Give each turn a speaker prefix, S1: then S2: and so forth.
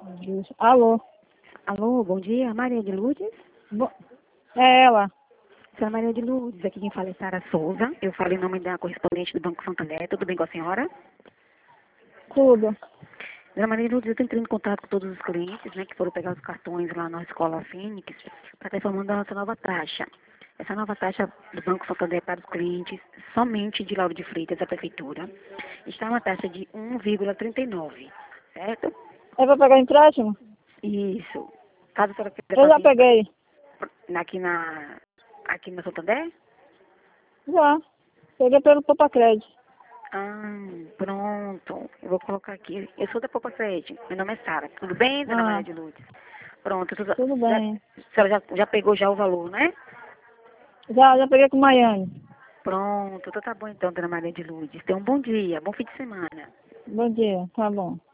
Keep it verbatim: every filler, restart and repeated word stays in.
S1: Alô?
S2: Alô, bom dia, Maria de Lourdes?
S1: Bo- É ela.
S2: Senhora Maria de Lourdes, aqui quem fala é Sara Souza. Eu falo em nome da correspondente do Banco Santander. Tudo bem com a senhora?
S1: Tudo.
S2: Dona Maria de Lourdes, eu estou entrando em contato com todos os clientes, né, que foram pegar os cartões lá na Escola Fênix, para estar informando da nossa nova taxa. Essa nova taxa do Banco Santander para os clientes, somente de Lauro de Freitas, da Prefeitura, está uma taxa de um vírgula trinta e nove, certo?
S1: É pra pegar empréstimo?
S2: Isso. Caso a senhora queira
S1: Eu já
S2: fazer
S1: peguei.
S2: aqui na, aqui na Santander?
S1: Já. Peguei pelo Popacred.
S2: Ah, pronto. Eu vou colocar aqui. Eu sou da Poupa Crédito. Meu nome é Sara. Tudo bem, dona Maria
S1: Ah,
S2: de Lourdes? Pronto. Tudo,
S1: tudo
S2: já,
S1: bem.
S2: a senhora já, já pegou já o valor, né?
S1: Já, já peguei com Maiane.
S2: Pronto. Então tá bom então, dona Maria de Lourdes. Tenha um bom dia. Bom fim de semana.
S1: Bom dia. Tá bom.